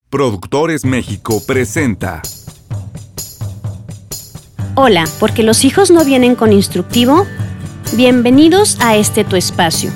Productores México presenta. Hola, porque los hijos no vienen con instructivo. Bienvenidos a este tu espacio.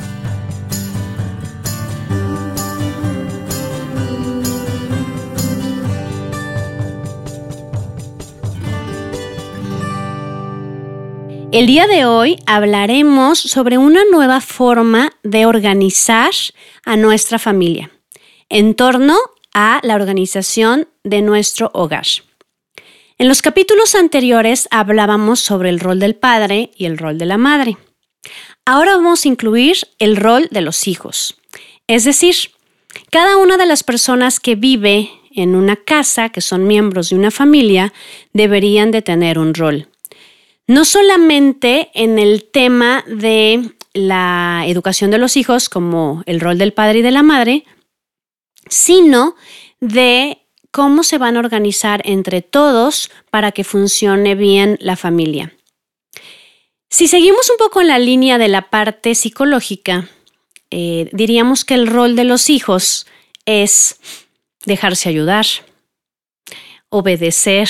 El día de hoy hablaremos sobre una nueva forma de organizar a nuestra familia en torno a la organización de nuestro hogar. En los capítulos anteriores hablábamos sobre el rol del padre y el rol de la madre. Ahora vamos a incluir el rol de los hijos. Es decir, cada una de las personas que vive en una casa, que son miembros de una familia, deberían de tener un rol. No solamente en el tema de la educación de los hijos, como el rol del padre y de la madre, sino de cómo se van a organizar entre todos para que funcione bien la familia. Si seguimos un poco en la línea de la parte psicológica, diríamos que el rol de los hijos es dejarse ayudar, obedecer,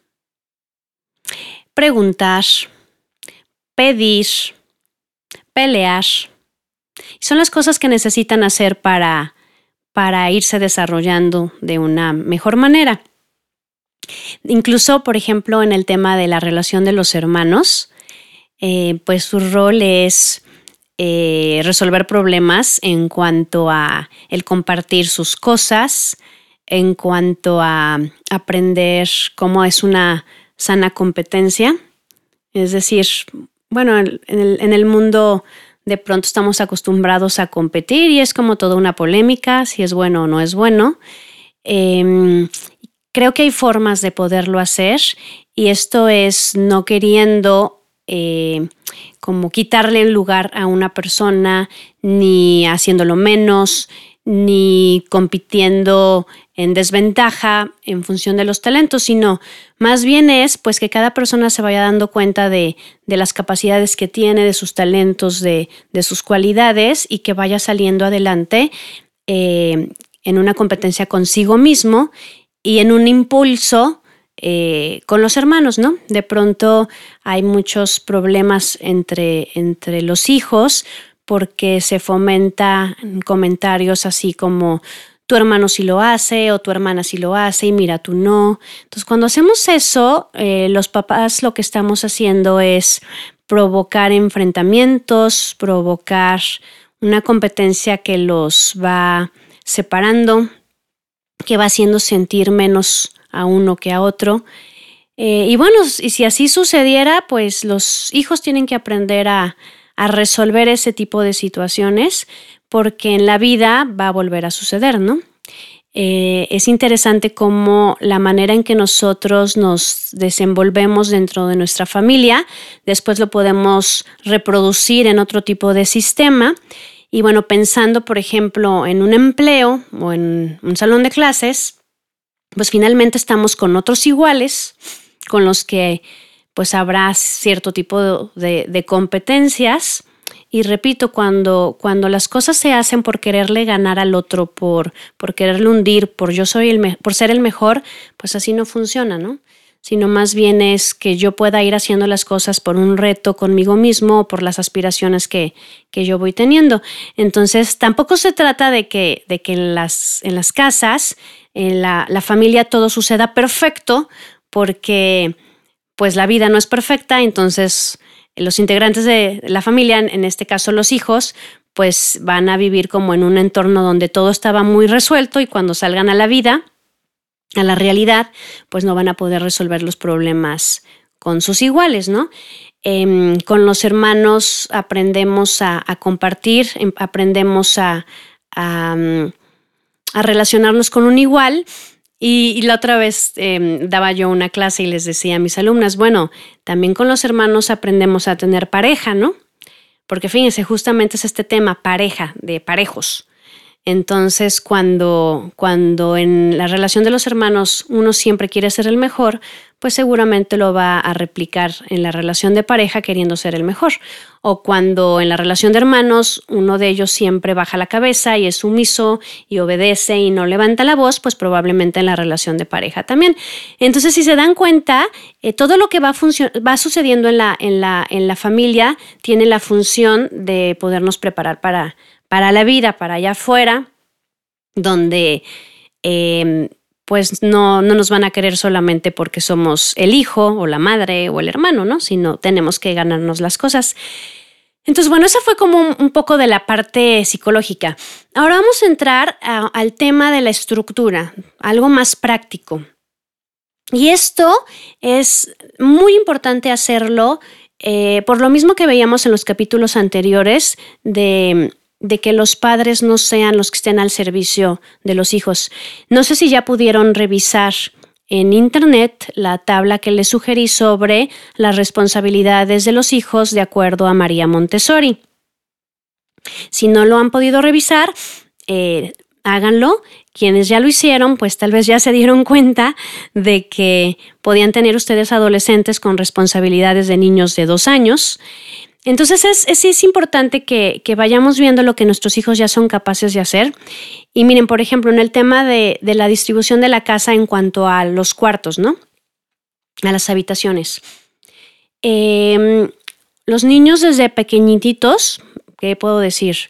preguntar, pedir, pelear. Son las cosas que necesitan hacer para irse desarrollando de una mejor manera. Incluso, por ejemplo, en el tema de la relación de los hermanos, pues su rol es resolver problemas en cuanto a el compartir sus cosas, en cuanto a aprender cómo es una sana competencia. Es decir, bueno, en el mundo de pronto estamos acostumbrados a competir y es como toda una polémica, si es bueno o no es bueno. Creo que hay formas de poderlo hacer y esto es no queriendo como quitarle el lugar a una persona, ni haciéndolo menos, ni compitiendo en desventaja en función de los talentos, sino más bien es pues que cada persona se vaya dando cuenta de las capacidades que tiene, de sus talentos, de sus cualidades y que vaya saliendo adelante en una competencia consigo mismo y en un impulso con los hermanos, ¿no? De pronto hay muchos problemas entre los hijos porque se fomenta comentarios así como tu hermano sí lo hace o tu hermana sí lo hace y mira tú no. Entonces cuando hacemos eso, los papás lo que estamos haciendo es provocar enfrentamientos, provocar una competencia que los va separando, que va haciendo sentir menos a uno que a otro. Y bueno, y si así sucediera, pues los hijos tienen que aprender a resolver ese tipo de situaciones porque en la vida va a volver a suceder, ¿no? Es interesante cómo la manera en que nosotros nos desenvolvemos dentro de nuestra familia, después lo podemos reproducir en otro tipo de sistema. Y bueno, pensando, por ejemplo, en un empleo o en un salón de clases, pues finalmente estamos con otros iguales, con los que pues habrá cierto tipo de competencias. Y repito, cuando las cosas se hacen por quererle ganar al otro, por quererle hundir, por ser el mejor, pues así no funciona, ¿no? Sino más bien es que yo pueda ir haciendo las cosas por un reto conmigo mismo o por las aspiraciones que yo voy teniendo. Entonces, tampoco se trata de que en las casas, en la familia, todo suceda perfecto, porque pues la vida no es perfecta, entonces los integrantes de la familia, en este caso los hijos, pues van a vivir como en un entorno donde todo estaba muy resuelto y cuando salgan a la vida, a la realidad, pues no van a poder resolver los problemas con sus iguales, ¿no? Con los hermanos aprendemos a compartir, aprendemos a relacionarnos con un igual. Y la otra vez daba yo una clase y les decía a mis alumnas, bueno, también con los hermanos aprendemos a tener pareja, ¿no? Porque fíjense, justamente es este tema, pareja, de parejos. Entonces, cuando en la relación de los hermanos uno siempre quiere ser el mejor, pues seguramente lo va a replicar en la relación de pareja queriendo ser el mejor. O cuando en la relación de hermanos uno de ellos siempre baja la cabeza y es sumiso y obedece y no levanta la voz, pues probablemente en la relación de pareja también. Entonces, si se dan cuenta, todo lo que va sucediendo en la familia tiene la función de podernos preparar para la vida, para allá afuera, donde pues no nos van a querer solamente porque somos el hijo o la madre o el hermano, ¿no? Sino tenemos que ganarnos las cosas. Entonces, bueno, esa fue como un poco de la parte psicológica. Ahora vamos a entrar al tema de la estructura, algo más práctico. Y esto es muy importante hacerlo por lo mismo que veíamos en los capítulos anteriores de que los padres no sean los que estén al servicio de los hijos. No sé si ya pudieron revisar en internet la tabla que les sugerí sobre las responsabilidades de los hijos de acuerdo a María Montessori. Si no lo han podido revisar, háganlo. Quienes ya lo hicieron, pues tal vez ya se dieron cuenta de que podían tener ustedes adolescentes con responsabilidades de niños de 2 años. Entonces es importante que vayamos viendo lo que nuestros hijos ya son capaces de hacer. Y miren, por ejemplo, en el tema de la distribución de la casa en cuanto a los cuartos, ¿no? A las habitaciones. Los niños desde pequeñitos, ¿qué puedo decir?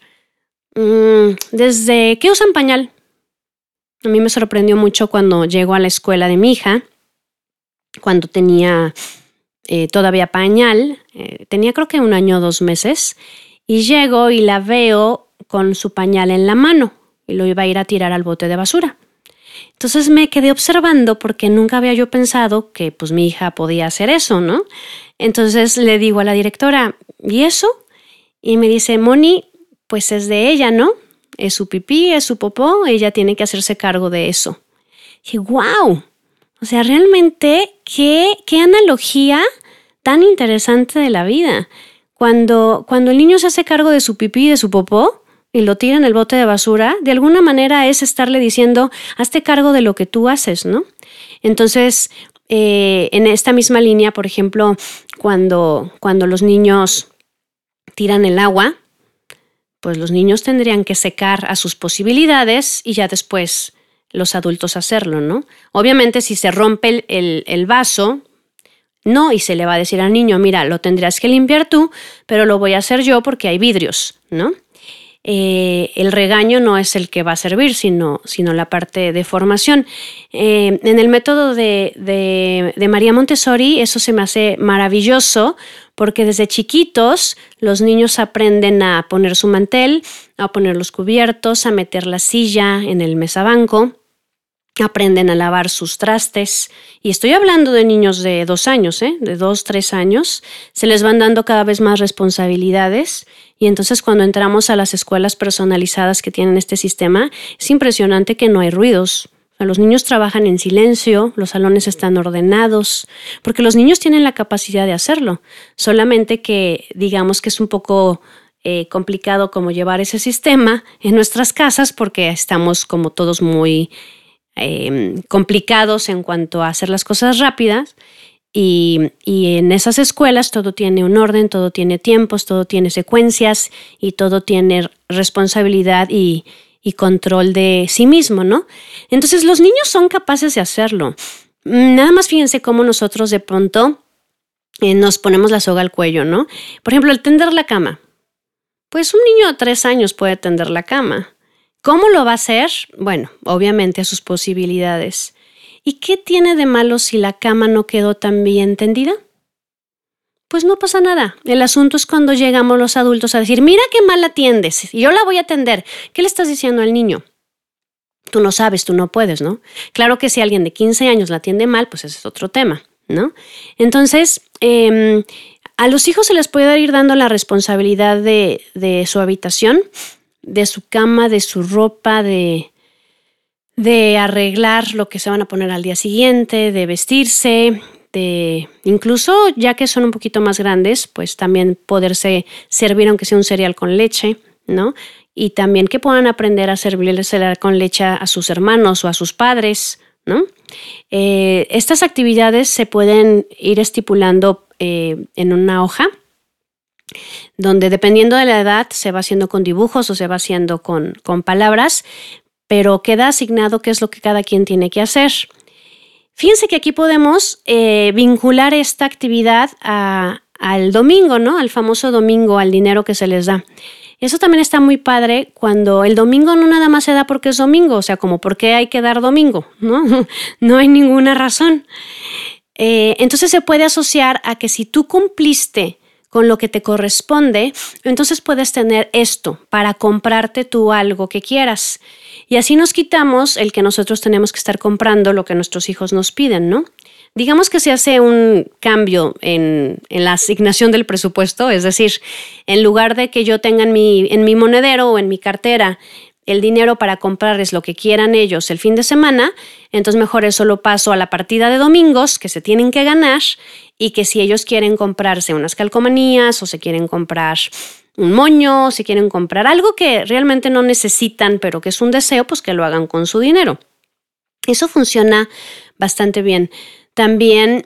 Desde que usan pañal. A mí me sorprendió mucho cuando llego a la escuela de mi hija, cuando tenía todavía pañal, tenía creo que 1 año o 2 meses, y llego y la veo con su pañal en la mano y lo iba a ir a tirar al bote de basura. Entonces me quedé observando porque nunca había yo pensado que pues mi hija podía hacer eso, ¿no? Entonces le digo a la directora, ¿y eso? Y me dice, Moni, pues es de ella, ¿no? Es su pipí, es su popó, ella tiene que hacerse cargo de eso. Y dije, ¡wow! O sea, realmente, qué analogía tan interesante de la vida. Cuando el niño se hace cargo de su pipí y de su popó y lo tira en el bote de basura, de alguna manera es estarle diciendo, hazte cargo de lo que tú haces, ¿no? Entonces, en esta misma línea, por ejemplo, cuando los niños tiran el agua, pues los niños tendrían que secar a sus posibilidades y ya después los adultos hacerlo, ¿no? Obviamente si se rompe el vaso, no, y se le va a decir al niño, mira, lo tendrás que limpiar tú, pero lo voy a hacer yo porque hay vidrios, ¿no? El regaño no es el que va a servir, sino la parte de formación. En el método de María Montessori eso se me hace maravilloso porque desde chiquitos los niños aprenden a poner su mantel, a poner los cubiertos, a meter la silla en el mesabanco, aprenden a lavar sus trastes. Y estoy hablando de niños de 2 años, de 2, 3 años. Se les van dando cada vez más responsabilidades. Y entonces cuando entramos a las escuelas personalizadas que tienen este sistema, es impresionante que no hay ruidos. Los niños trabajan en silencio, los salones están ordenados, porque los niños tienen la capacidad de hacerlo. Solamente que digamos que es un poco complicado como llevar ese sistema en nuestras casas porque estamos como todos muy complicados en cuanto a hacer las cosas rápidas. Y en esas escuelas todo tiene un orden, todo tiene tiempos, todo tiene secuencias y todo tiene responsabilidad y control de sí mismo, ¿no? Entonces los niños son capaces de hacerlo. Nada más fíjense cómo nosotros de pronto nos ponemos la soga al cuello, ¿no? Por ejemplo, el tender la cama. Pues un niño de 3 años puede tender la cama. ¿Cómo lo va a hacer? Bueno, obviamente a sus posibilidades. ¿Y qué tiene de malo si la cama no quedó tan bien tendida? Pues no pasa nada. El asunto es cuando llegamos los adultos a decir, mira qué mal la atiendes, yo la voy a atender. ¿Qué le estás diciendo al niño? Tú no sabes, tú no puedes, ¿no? Claro que si alguien de 15 años la atiende mal, pues ese es otro tema, ¿no? Entonces, a los hijos se les puede ir dando la responsabilidad de su habitación, de su cama, de su ropa, de arreglar lo que se van a poner al día siguiente, de vestirse, de incluso ya que son un poquito más grandes, pues también poderse servir aunque sea un cereal con leche, ¿no? y también que puedan aprender a servirle cereal con leche a sus hermanos o a sus padres, ¿no? Estas actividades se pueden ir estipulando en una hoja, donde dependiendo de la edad se va haciendo con dibujos o se va haciendo con palabras, pero queda asignado qué es lo que cada quien tiene que hacer. Fíjense que aquí podemos vincular esta actividad al domingo, ¿no? Al famoso domingo, al dinero que se les da. Eso también está muy padre cuando el domingo no nada más se da porque es domingo, o sea, como por qué hay que dar domingo, ¿no? No hay ninguna razón. Entonces se puede asociar a que si tú cumpliste con lo que te corresponde, entonces puedes tener esto para comprarte tú algo que quieras. Y así nos quitamos el que nosotros tenemos que estar comprando lo que nuestros hijos nos piden, ¿no? Digamos que se hace un cambio en la asignación del presupuesto, es decir, en lugar de que yo tenga en mi monedero o en mi cartera el dinero para comprarles lo que quieran ellos el fin de semana, entonces mejor eso lo paso a la partida de domingos que se tienen que ganar y que si ellos quieren comprarse unas calcomanías o se quieren comprar un moño, o se quieren comprar algo que realmente no necesitan pero que es un deseo, pues que lo hagan con su dinero. Eso funciona bastante bien. También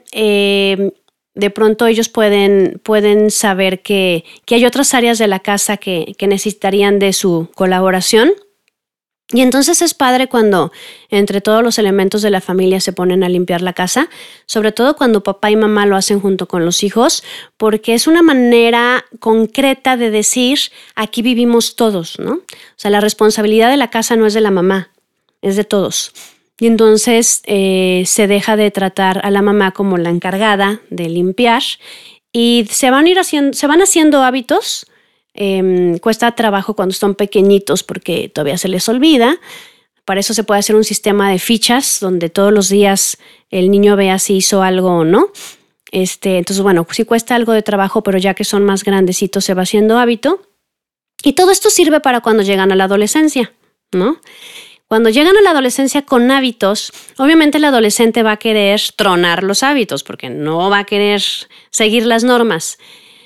de pronto ellos pueden saber que hay otras áreas de la casa que necesitarían de su colaboración. Y entonces es padre cuando entre todos los elementos de la familia se ponen a limpiar la casa, sobre todo cuando papá y mamá lo hacen junto con los hijos, porque es una manera concreta de decir, aquí vivimos todos, ¿no? O sea, la responsabilidad de la casa no es de la mamá, es de todos. Y entonces se deja de tratar a la mamá como la encargada de limpiar y se van haciendo hábitos. Cuesta trabajo cuando son pequeñitos porque todavía se les olvida. Para eso se puede hacer un sistema de fichas donde todos los días el niño vea si hizo algo o no. Entonces, bueno, sí cuesta algo de trabajo, pero ya que son más grandecitos se va haciendo hábito. Y todo esto sirve para cuando llegan a la adolescencia, ¿no? Cuando llegan a la adolescencia con hábitos, obviamente el adolescente va a querer tronar los hábitos porque no va a querer seguir las normas.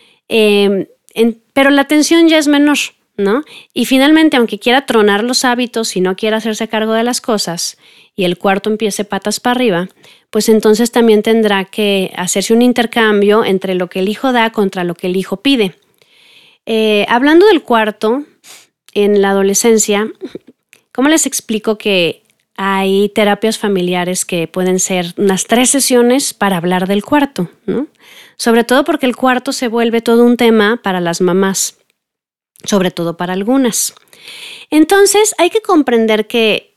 Pero la atención ya es menor, ¿no? Y finalmente, aunque quiera tronar los hábitos y no quiera hacerse cargo de las cosas y el cuarto empiece patas para arriba, pues entonces también tendrá que hacerse un intercambio entre lo que el hijo da contra lo que el hijo pide. Hablando del cuarto, en la adolescencia, ¿cómo les explico que hay terapias familiares que pueden ser unas 3 sesiones para hablar del cuarto, ¿no? Sobre todo porque el cuarto se vuelve todo un tema para las mamás, sobre todo para algunas. Entonces hay que comprender que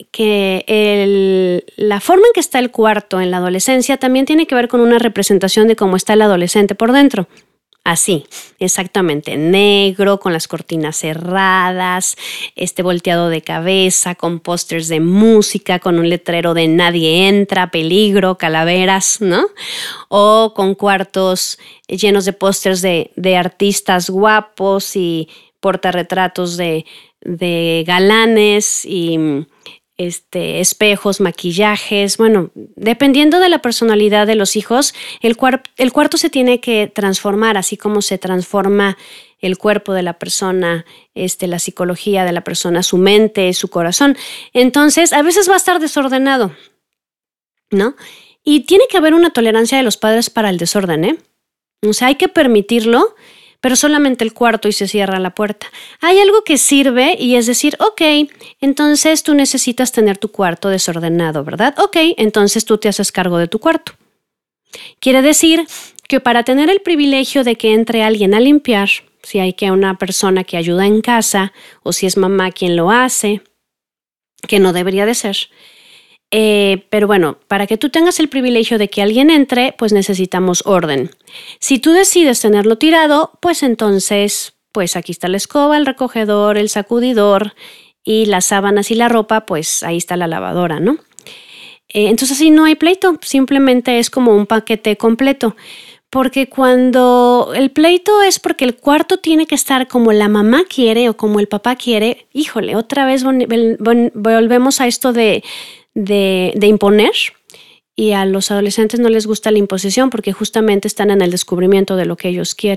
la forma en que está el cuarto en la adolescencia también tiene que ver con una representación de cómo está el adolescente por dentro. Así, exactamente, negro, con las cortinas cerradas, volteado de cabeza, con pósters de música, con un letrero de nadie entra, peligro, calaveras, ¿no? O con cuartos llenos de pósters de artistas guapos y portarretratos de galanes y espejos, maquillajes. Bueno, dependiendo de la personalidad de los hijos, el cuarto se tiene que transformar, así como se transforma el cuerpo de la persona, la psicología de la persona, su mente, su corazón. Entonces, a veces va a estar desordenado, ¿no? Y tiene que haber una tolerancia de los padres para el desorden, ¿eh? O sea, hay que permitirlo, pero solamente el cuarto y se cierra la puerta. Hay algo que sirve y es decir, ok, entonces tú necesitas tener tu cuarto desordenado, ¿verdad? Ok, entonces tú te haces cargo de tu cuarto. Quiere decir que para tener el privilegio de que entre alguien a limpiar, si hay que una persona que ayuda en casa o si es mamá quien lo hace, que no debería de ser. Pero bueno, para que tú tengas el privilegio de que alguien entre, pues necesitamos orden. Si tú decides tenerlo tirado, pues entonces, pues aquí está la escoba, el recogedor, el sacudidor y las sábanas y la ropa, pues ahí está la lavadora, ¿no? Entonces así no hay pleito, simplemente es como un paquete completo. Porque cuando el pleito es porque el cuarto tiene que estar como la mamá quiere o como el papá quiere, híjole, otra vez volvemos a esto de imponer, y a los adolescentes no les gusta la imposición porque justamente están en el descubrimiento de lo que ellos quieren,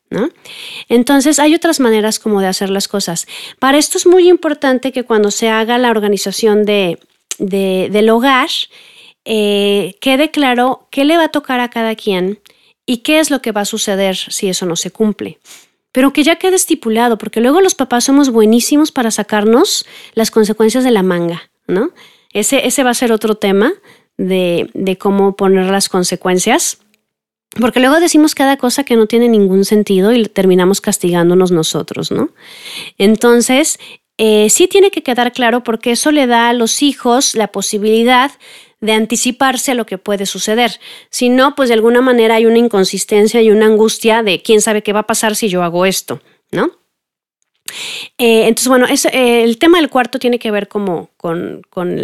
¿no? Entonces hay otras maneras como de hacer las cosas. Para esto es muy importante que cuando se haga la organización del hogar, quede claro qué le va a tocar a cada quien y qué es lo que va a suceder si eso no se cumple. Pero que ya quede estipulado, porque luego los papás somos buenísimos para sacarnos las consecuencias de la manga, ¿no? Ese va a ser otro tema de cómo poner las consecuencias. Porque luego decimos cada cosa que no tiene ningún sentido y terminamos castigándonos nosotros, ¿no? Entonces, sí tiene que quedar claro porque eso le da a los hijos la posibilidad de anticiparse a lo que puede suceder. Si no, pues de alguna manera hay una inconsistencia y una angustia de quién sabe qué va a pasar si yo hago esto, ¿no? Entonces, bueno, el tema del cuarto tiene que ver como con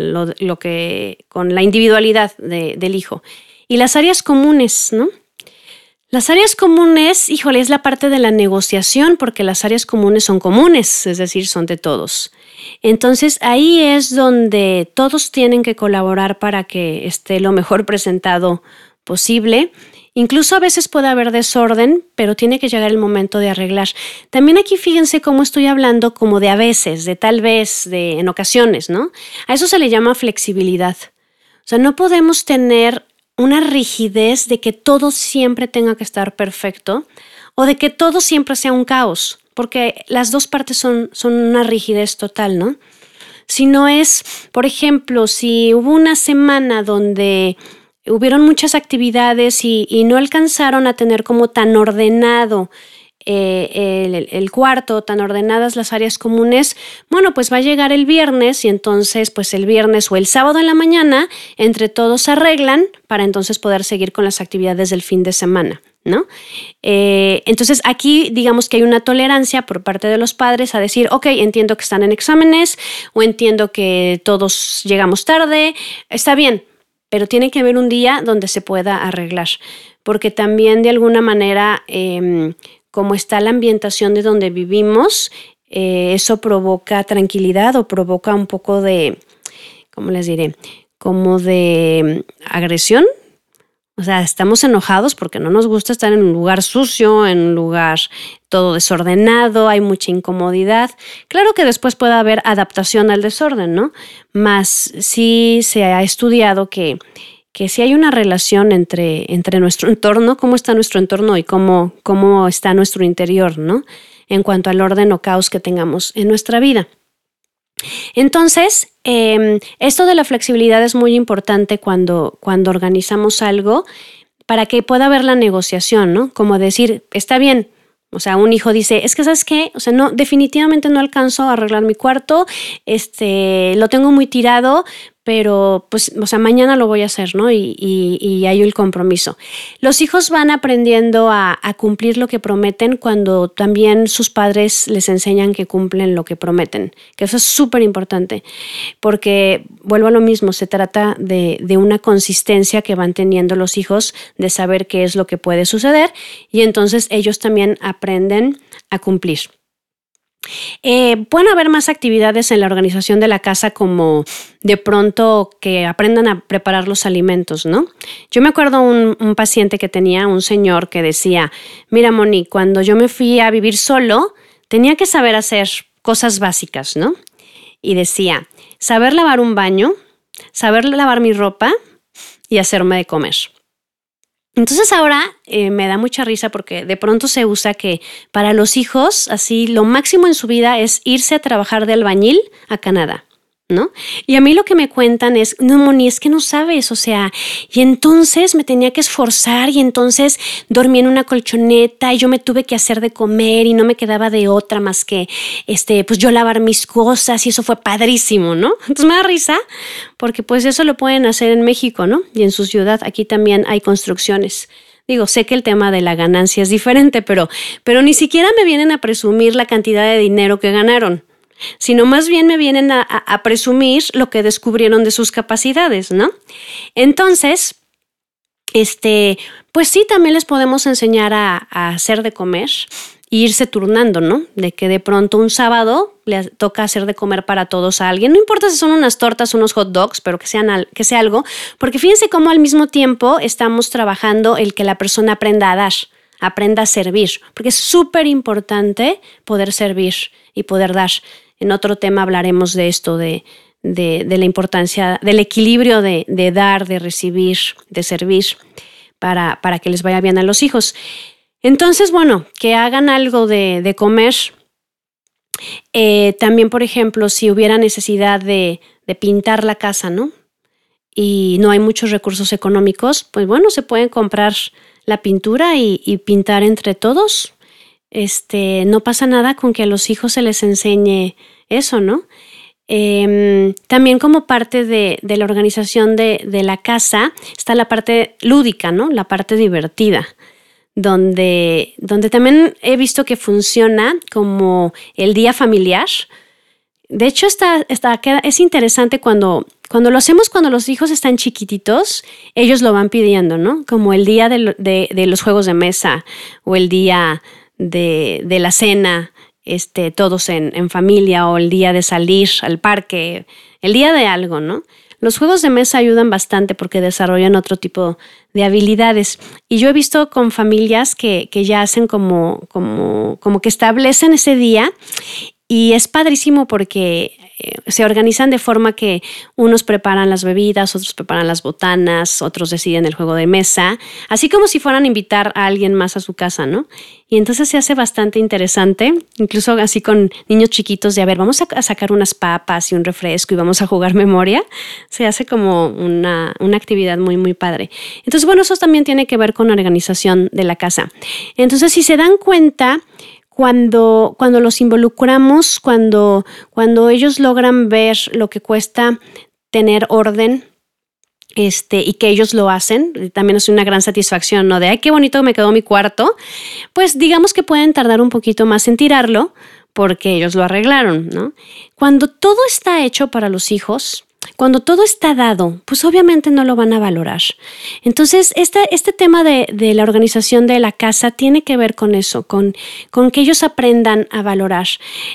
la individualidad del hijo. Y las áreas comunes, ¿no? Las áreas comunes, híjole, es la parte de la negociación porque las áreas comunes son comunes, es decir, son de todos. Entonces ahí es donde todos tienen que colaborar para que esté lo mejor presentado posible. Incluso a veces puede haber desorden, pero tiene que llegar el momento de arreglar. También aquí fíjense cómo estoy hablando como de a veces, de tal vez, de en ocasiones, ¿no? A eso se le llama flexibilidad. O sea, no podemos tener una rigidez de que todo siempre tenga que estar perfecto o de que todo siempre sea un caos, porque las dos partes son una rigidez total, ¿no? Si no es, por ejemplo, si hubo una semana donde hubieron muchas actividades y no alcanzaron a tener como tan ordenado el cuarto, tan ordenadas las áreas comunes, bueno, pues va a llegar el viernes y entonces pues el viernes o el sábado en la mañana entre todos arreglan para entonces poder seguir con las actividades del fin de semana, ¿no? Entonces aquí digamos que hay una tolerancia por parte de los padres a decir, ok, entiendo que están en exámenes o entiendo que todos llegamos tarde, está bien, pero tiene que haber un día donde se pueda arreglar, porque también de alguna manera como está la ambientación de donde vivimos, eso provoca tranquilidad o provoca un poco de, ¿cómo les diré? Como de agresión. O sea, estamos enojados porque no nos gusta estar en un lugar sucio, en un lugar todo desordenado, hay mucha incomodidad. Claro que después puede haber adaptación al desorden, ¿no? Más sí se ha estudiado que sí hay una relación entre nuestro entorno, cómo está nuestro entorno y cómo está nuestro interior, ¿no? En cuanto al orden o caos que tengamos en nuestra vida. Entonces, esto de la flexibilidad es muy importante cuando organizamos algo para que pueda haber la negociación, ¿no? Como decir, está bien. O sea, un hijo dice, es que ¿sabes qué? O sea, no, definitivamente no alcanzo a arreglar mi cuarto, lo tengo muy tirado, pero pues, o sea, mañana lo voy a hacer, ¿no? Y hay el compromiso. Los hijos van aprendiendo a cumplir lo que prometen cuando también sus padres les enseñan que cumplen lo que prometen, que eso es súper importante, porque vuelvo a lo mismo, se trata de una consistencia que van teniendo los hijos de saber qué es lo que puede suceder y entonces ellos también aprenden a cumplir. Pueden haber más actividades en la organización de la casa como de pronto que aprendan a preparar los alimentos, ¿no? Yo me acuerdo un paciente que tenía un señor que decía, mira Moni, cuando yo me fui a vivir solo tenía que saber hacer cosas básicas, ¿no? Y decía, saber lavar un baño, saber lavar mi ropa y hacerme de comer. Entonces ahora me da mucha risa porque de pronto se usa que para los hijos, así lo máximo en su vida es irse a trabajar de albañil a Canadá, ¿no? Y a mí lo que me cuentan es, no, Moni, es que no sabes, o sea, y entonces me tenía que esforzar y entonces dormí en una colchoneta y yo me tuve que hacer de comer y no me quedaba de otra más que, pues yo lavar mis cosas y eso fue padrísimo, ¿no? Entonces me da risa porque pues eso lo pueden hacer en México, ¿no? Y en su ciudad, aquí también hay construcciones. Digo, sé que el tema de la ganancia es diferente, pero ni siquiera me vienen a presumir la cantidad de dinero que ganaron, sino más bien me vienen a presumir lo que descubrieron de sus capacidades, ¿no? Entonces, pues sí, también les podemos enseñar a hacer de comer e irse turnando, ¿no? De que de pronto un sábado le toca hacer de comer para todos a alguien. No importa si son unas tortas o unos hot dogs, pero que sea algo, porque fíjense cómo al mismo tiempo estamos trabajando el que la persona aprenda a dar, aprenda a servir, porque es súper importante poder servir y poder dar. En otro tema hablaremos de esto, de la importancia del equilibrio de dar, de recibir, de servir para que les vaya bien a los hijos. Entonces, bueno, que hagan algo de comer. También, por ejemplo, si hubiera necesidad de pintar la casa, ¿no? Y no hay muchos recursos económicos, pues bueno, se pueden comprar la pintura y pintar entre todos. No pasa nada con que a los hijos se les enseñe eso, ¿no? También como parte de la organización de la casa está la parte lúdica, ¿no? La parte divertida, donde también he visto que funciona como el día familiar. De hecho, es interesante cuando lo hacemos cuando los hijos están chiquititos, ellos lo van pidiendo, ¿no? Como el día de los juegos de mesa o el día de la cena, todos en familia, o el día de salir al parque, el día de algo, ¿no? Los juegos de mesa ayudan bastante porque desarrollan otro tipo de habilidades. Y yo he visto con familias que ya hacen como que establecen ese día. Y es padrísimo porque se organizan de forma que unos preparan las bebidas, otros preparan las botanas, otros deciden el juego de mesa, así como si fueran a invitar a alguien más a su casa, ¿no? Y entonces se hace bastante interesante, incluso así con niños chiquitos de, a ver, vamos a sacar unas papas y un refresco y vamos a jugar memoria. Se hace como una actividad muy, muy padre. Entonces, bueno, eso también tiene que ver con la organización de la casa. Entonces, si se dan cuenta, cuando los involucramos, cuando ellos logran ver lo que cuesta tener orden, y que ellos lo hacen, también es una gran satisfacción, ¿no? De, ay, qué bonito me quedó mi cuarto. Pues digamos que pueden tardar un poquito más en tirarlo porque ellos lo arreglaron, ¿no? Cuando todo está hecho para los hijos, cuando todo está dado, pues obviamente no lo van a valorar. Entonces, este tema de la organización de la casa tiene que ver con eso, con que ellos aprendan a valorar.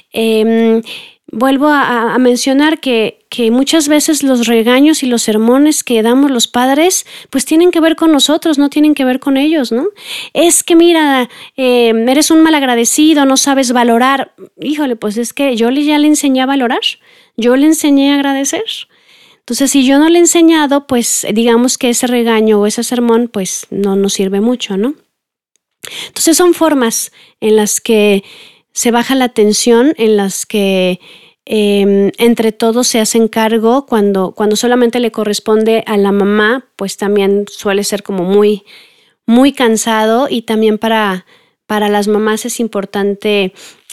Vuelvo a mencionar que muchas veces los regaños y los sermones que damos los padres, pues tienen que ver con nosotros, no tienen que ver con ellos, ¿no? Es que mira, eres un malagradecido, no sabes valorar. Híjole, pues es que yo ya le enseñé a valorar, yo le enseñé a agradecer. Entonces, si yo no le he enseñado, pues digamos que ese regaño o ese sermón, pues no nos sirve mucho, ¿no? Entonces, son formas en las que se baja la tensión, en las que entre todos se hacen cargo. Cuando solamente le corresponde a la mamá, pues también suele ser como muy, muy cansado. Y también para las mamás es importante,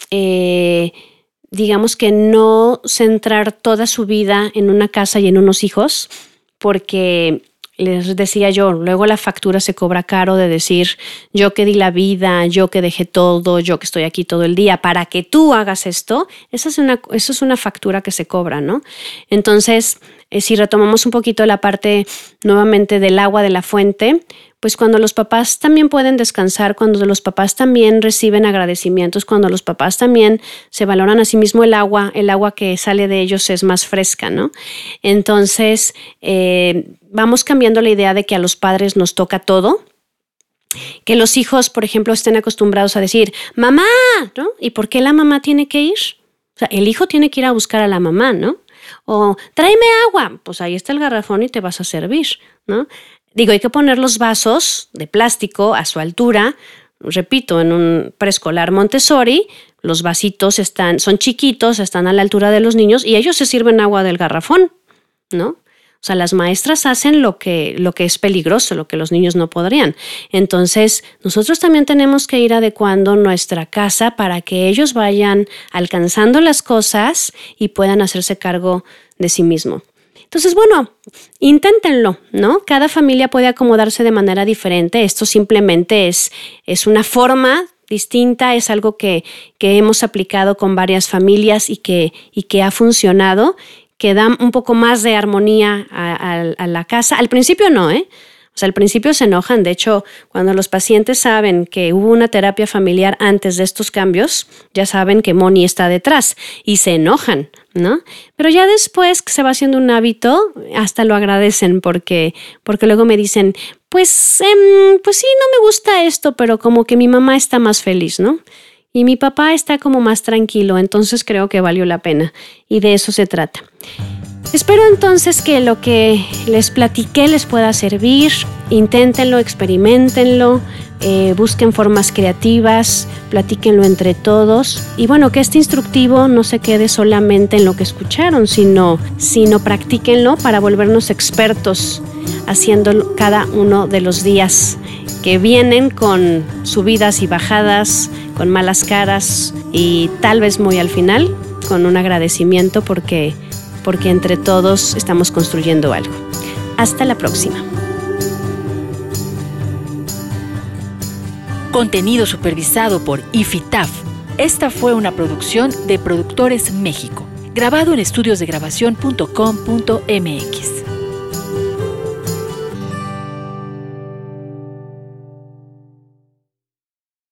digamos que no centrar toda su vida en una casa y en unos hijos, porque les decía yo, luego la factura se cobra caro de decir, yo que di la vida, yo que dejé todo, yo que estoy aquí todo el día para que tú hagas esto. Eso es una factura que se cobra, ¿no? Entonces, si retomamos un poquito la parte nuevamente del agua de la fuente, pues cuando los papás también pueden descansar, cuando los papás también reciben agradecimientos, cuando los papás también se valoran a sí mismo, el agua que sale de ellos es más fresca, ¿no? Entonces, vamos cambiando la idea de que a los padres nos toca todo, que los hijos, por ejemplo, estén acostumbrados a decir, mamá, ¿no? ¿Y por qué la mamá tiene que ir? O sea, el hijo tiene que ir a buscar a la mamá, ¿no? O tráeme agua, pues ahí está el garrafón y te vas a servir, ¿no? Digo, hay que poner los vasos de plástico a su altura. Repito, en un preescolar Montessori, los vasitos son chiquitos, están a la altura de los niños y ellos se sirven agua del garrafón, ¿no? O sea, las maestras hacen lo que es peligroso, lo que los niños no podrían. Entonces, nosotros también tenemos que ir adecuando nuestra casa para que ellos vayan alcanzando las cosas y puedan hacerse cargo de sí mismo. Entonces, bueno, inténtenlo, ¿no? Cada familia puede acomodarse de manera diferente. Esto simplemente es una forma distinta, es algo que hemos aplicado con varias familias y que ha funcionado, que da un poco más de armonía a la casa. Al principio no, O sea, al principio se enojan. De hecho, cuando los pacientes saben que hubo una terapia familiar antes de estos cambios, ya saben que Moni está detrás y se enojan, ¿no? Pero ya después que se va haciendo un hábito, hasta lo agradecen porque luego me dicen, pues sí, no me gusta esto, pero como que mi mamá está más feliz, ¿no? Y mi papá está como más tranquilo, entonces creo que valió la pena. Y de eso se trata. Espero entonces que lo que les platiqué les pueda servir. Inténtenlo, experiméntenlo, busquen formas creativas, platíquenlo entre todos. Y bueno, que este instructivo no se quede solamente en lo que escucharon, sino practíquenlo para volvernos expertos haciéndolo cada uno de los días que vienen con subidas y bajadas, con malas caras y tal vez muy al final con un agradecimiento porque entre todos estamos construyendo algo. Hasta la próxima. Contenido supervisado por IFITAF. Esta fue una producción de Productores México, grabado en estudiosdegrabación.com.mx.